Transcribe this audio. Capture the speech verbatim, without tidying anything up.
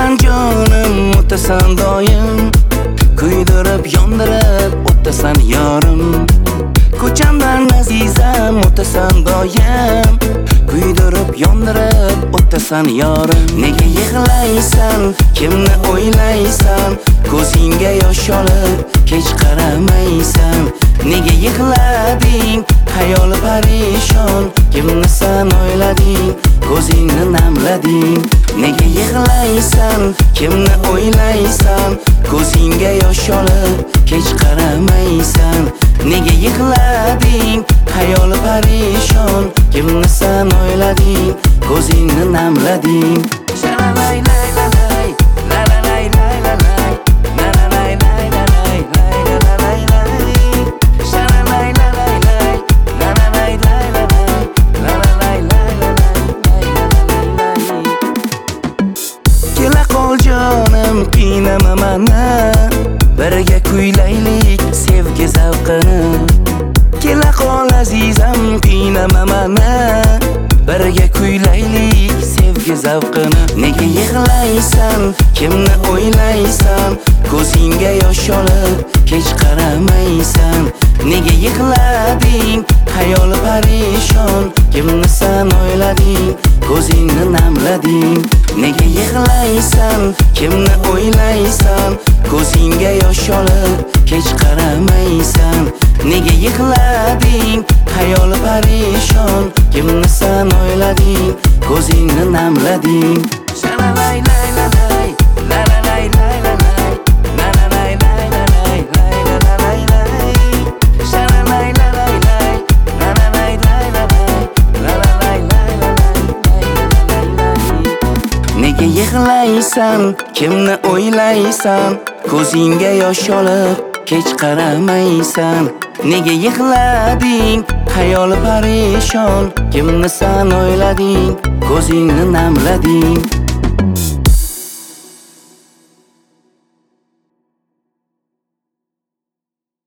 O'tasan jonim, o'tasan doim, kuydirib, yondirib, o'tasan yorim. Ko'chamdan azizam, o'tasan doim, kuydirib, yondirib, o'tasan yorim. Nega yig'laysan, kimni o'ylaysan, ko'zingga yosh olib, kech qaramaysan. Nega yig'lading, xayol parishon, kimni san o'ylading, ko'zingni namlading. Nega yig'laysan, kimni o'ylaysan, ko'zingga yosh olib, kech qaramaysan. Nega yig'lading, xayol parishon, kimni san o'ylading, ko'zingni namlading. Shalay lay lay lay, la la lay lay lay lay, la la lay lay lay lay, la la lay lay. Shalay lay lay lay, la la lay lay lay, la la lay lay lay, la la lay. Kela qol jonim, qiynama meni, birga kuylaylik sevgi zavqini. Kela qol azizam, qiynama meni, birga kuylaylik sevgi zavqini. Nega yig'laysan, kimni o'ylaysan, ko'zingga yosh olib, kech qaramaysan. Nega yig'lading, xayol parishon, kimni san o'ylading, ko'zingni namlading. Nega yig'laysan, kimni o'ylaysan, ko'zingga yosh olib, kech qaramaysan. Nega yig'lading, xayol parishon, kimni san o'ylading, ko'zingni namlading. Shalay lay lay lay, la la lay lay lay, la la lay lay lay, la la lay lay. Shalay lay lay lay, la la lay lay lay, la la lay lay lay. Nega yig'laysan, kimni o'ylaysan, ko'zingga yosh olib, kech qaramaysan. Nega yig'lading, xayol parishon, kimni san o'ylading, ko'zingni namlading.